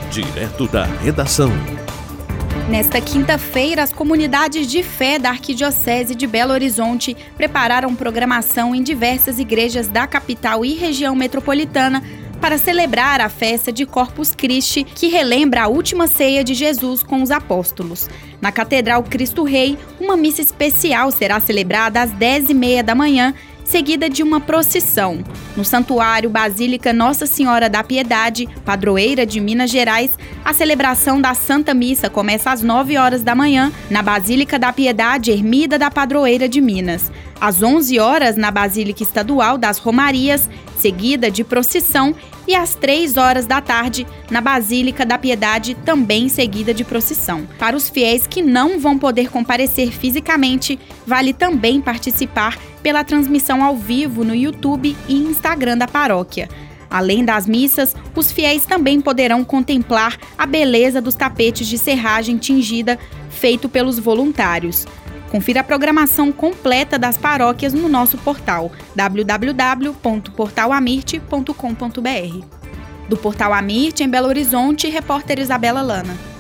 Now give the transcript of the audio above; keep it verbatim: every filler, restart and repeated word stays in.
Direto da redação. Nesta quinta-feira, as comunidades de fé da Arquidiocese de Belo Horizonte prepararam programação em diversas igrejas da capital e região metropolitana para celebrar a festa de Corpus Christi, que relembra a última ceia de Jesus com os apóstolos. Na Catedral Cristo Rei, uma missa especial será celebrada às dez e meia da manhã, seguida de uma procissão. No Santuário Basílica Nossa Senhora da Piedade, padroeira de Minas Gerais, a celebração da Santa Missa começa às nove horas da manhã, na Basílica da Piedade, ermida da padroeira de Minas. Às onze horas, na Basílica Estadual das Romarias, seguida de procissão, e às três horas da tarde, na Basílica da Piedade, também seguida de procissão. Para os fiéis que não vão poder comparecer fisicamente, vale também participar pela transmissão ao vivo no YouTube e Instagram da paróquia. Além das missas, os fiéis também poderão contemplar a beleza dos tapetes de serragem tingida feito pelos voluntários. Confira a programação completa das paróquias no nosso portal w w w ponto portal amirte ponto com ponto b r. Do Portal Amirte, em Belo Horizonte, repórter Isabela Lana.